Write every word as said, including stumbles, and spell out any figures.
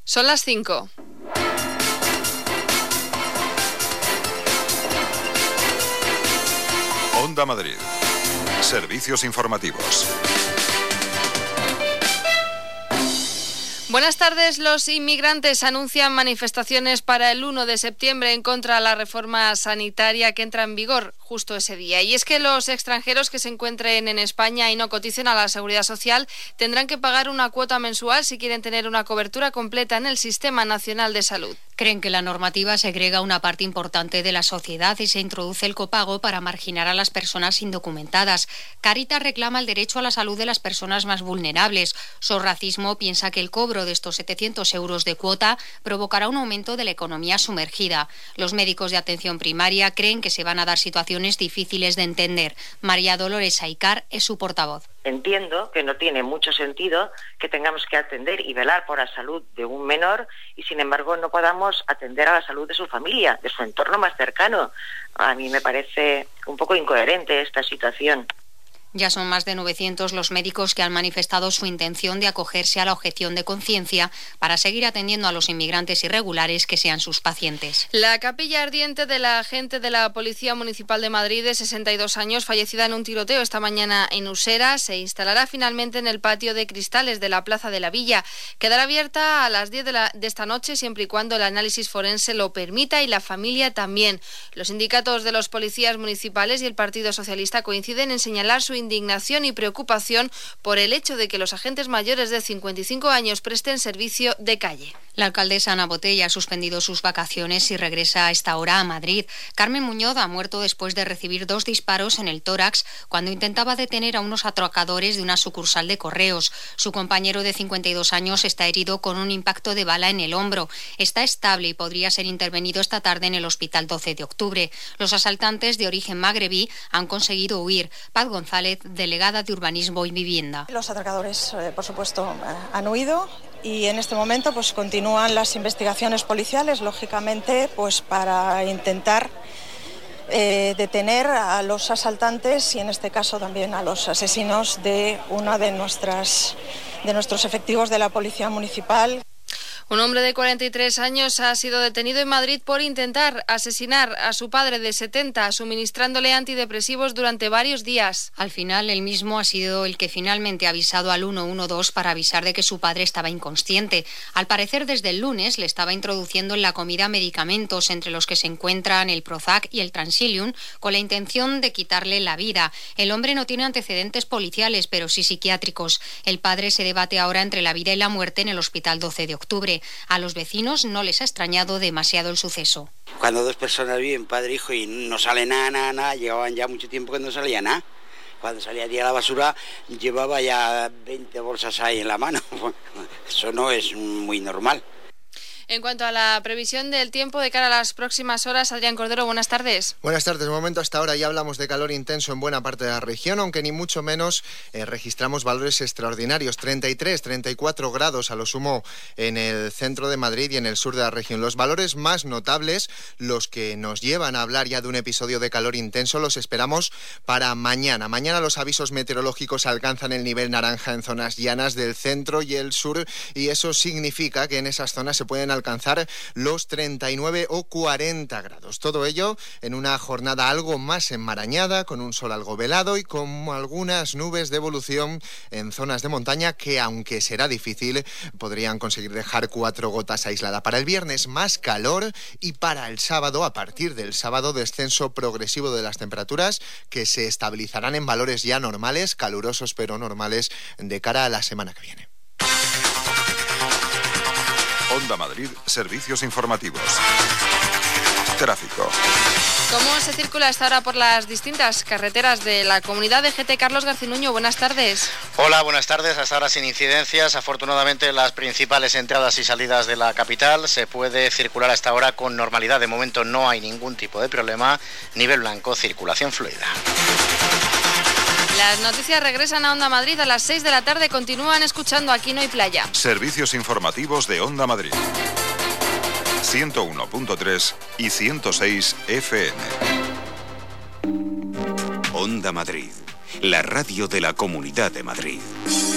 Son las cinco. Onda Madrid. Servicios informativos. Buenas tardes. Los inmigrantes anuncian manifestaciones para el uno de septiembre en contra de la reforma sanitaria que entra en vigor justo ese día. Y es que los extranjeros que se encuentren en España y no coticen a la Seguridad Social tendrán que pagar una cuota mensual si quieren tener una cobertura completa en el Sistema Nacional de Salud. Creen que la normativa segrega una parte importante de la sociedad y se introduce el copago para marginar a las personas indocumentadas. Cáritas reclama el derecho a la salud de las personas más vulnerables. Sorracismo piensa que el cobro de estos setecientos euros de cuota provocará un aumento de la economía sumergida. Los médicos de atención primaria creen que se van a dar situaciones difíciles de entender. María Dolores Aicar es su portavoz. Entiendo que no tiene mucho sentido que tengamos que atender y velar por la salud de un menor y, sin embargo, no podamos atender a la salud de su familia, de su entorno más cercano. A mí me parece un poco incoherente esta situación. Ya son más de novecientos los médicos que han manifestado su intención de acogerse a la objeción de conciencia para seguir atendiendo a los inmigrantes irregulares que sean sus pacientes. La capilla ardiente de la agente de la Policía Municipal de Madrid de sesenta y dos años, fallecida en un tiroteo esta mañana en Usera, se instalará finalmente en el patio de cristales de la Plaza de la Villa. Quedará abierta a las diez de, la, de esta noche siempre y cuando el análisis forense lo permita y la familia también. Los sindicatos de los policías municipales y el Partido Socialista coinciden en señalar su indignación y preocupación por el hecho de que los agentes mayores de cincuenta y cinco años presten servicio de calle. La alcaldesa Ana Botella ha suspendido sus vacaciones y regresa a esta hora a Madrid. Carmen Muñoz ha muerto después de recibir dos disparos en el tórax cuando intentaba detener a unos atracadores de una sucursal de Correos. Su compañero de cincuenta y dos años está herido con un impacto de bala en el hombro. Está estable y podría ser intervenido esta tarde en el Hospital doce de octubre. Los asaltantes de origen magrebí han conseguido huir. Paz González, delegada de Urbanismo y Vivienda. Los atracadores, eh, por supuesto, eh, han huido y en este momento pues continúan las investigaciones policiales, lógicamente, pues para intentar eh, detener a los asaltantes y en este caso también a los asesinos de una de nuestras de nuestros efectivos de la Policía Municipal. Un hombre de cuarenta y tres años ha sido detenido en Madrid por intentar asesinar a su padre de setenta, suministrándole antidepresivos durante varios días. Al final, él mismo ha sido el que finalmente ha avisado al uno uno dos para avisar de que su padre estaba inconsciente. Al parecer, desde el lunes le estaba introduciendo en la comida medicamentos, entre los que se encuentran el Prozac y el Transilium, con la intención de quitarle la vida. El hombre no tiene antecedentes policiales, pero sí psiquiátricos. El padre se debate ahora entre la vida y la muerte en el Hospital doce de octubre. A los vecinos no les ha extrañado demasiado el suceso. Cuando dos personas viven, padre e hijo, y no sale nada, nada, nada, llevaban ya mucho tiempo que no salía nada. Cuando salía a tirar la basura, llevaba ya veinte bolsas ahí en la mano. Eso no es muy normal. En cuanto a la previsión del tiempo de cara a las próximas horas, Adrián Cordero, buenas tardes. Buenas tardes. De momento hasta ahora ya hablamos de calor intenso en buena parte de la región, aunque ni mucho menos eh, registramos valores extraordinarios. treinta y tres, treinta y cuatro grados a lo sumo en el centro de Madrid y en el sur de la región. Los valores más notables, los que nos llevan a hablar ya de un episodio de calor intenso, los esperamos para mañana. Mañana los avisos meteorológicos alcanzan el nivel naranja en zonas llanas del centro y el sur, y eso significa que en esas zonas se pueden alcanzar alcanzar los treinta y nueve o cuarenta grados. Todo ello en una jornada algo más enmarañada, con un sol algo velado y con algunas nubes de evolución en zonas de montaña que, aunque será difícil, podrían conseguir dejar cuatro gotas aisladas. Para el viernes más calor y para el sábado, a partir del sábado, descenso progresivo de las temperaturas que se estabilizarán en valores ya normales, calurosos pero normales, de cara a la semana que viene. Onda Madrid, servicios informativos. Tráfico. ¿Cómo se circula hasta ahora por las distintas carreteras de la comunidad de G T? Carlos Garcinuño, buenas tardes. Hola, buenas tardes. Hasta ahora sin incidencias. Afortunadamente, las principales entradas y salidas de la capital se puede circular hasta ahora con normalidad. De momento no hay ningún tipo de problema. Nivel blanco, circulación fluida. Las noticias regresan a Onda Madrid a las seis de la tarde. Continúan escuchando Aquí no hay playa. Servicios informativos de Onda Madrid. ciento uno punto tres y ciento seis F M. Onda Madrid, la radio de la Comunidad de Madrid.